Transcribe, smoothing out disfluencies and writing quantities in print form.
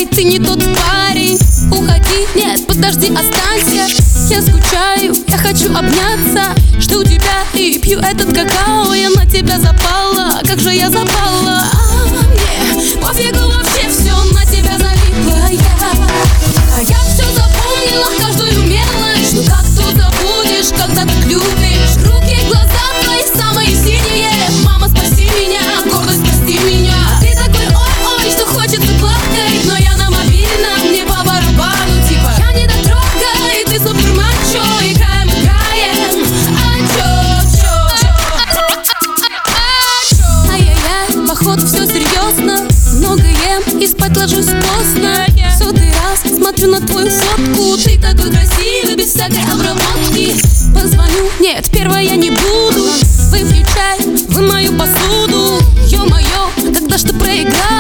Ай, ты не тот парень. Уходи, нет, подожди, останься. Я скучаю, я хочу обняться. Жду тебя и пью этот какао. Я на тебя запала, как же я запала. Мне пофигу вообще, все на тебя залипла я. А я все запомнила, каждую мелочь. Ну как тут забудешь, когда так любишь? Руки, глаза твои самые синие. Мама, спаси меня, гордость, прости меня. Ты такой ой-ой, что хочется плакать. Но я на мобильном, мне по барабану. Типа, я не дотрогай, ты супер мачо. Играем, играем, ай-яй-яй, походу все серьезно. Много ем и спать ложусь поздно. Сотый раз смотрю на твою фотку. Ты такой красивый, без всякой обработки. Позвоню, нет, первой я не буду. Выпью чай, вымою посуду. Ё-моё, когда ж ты проиграешь?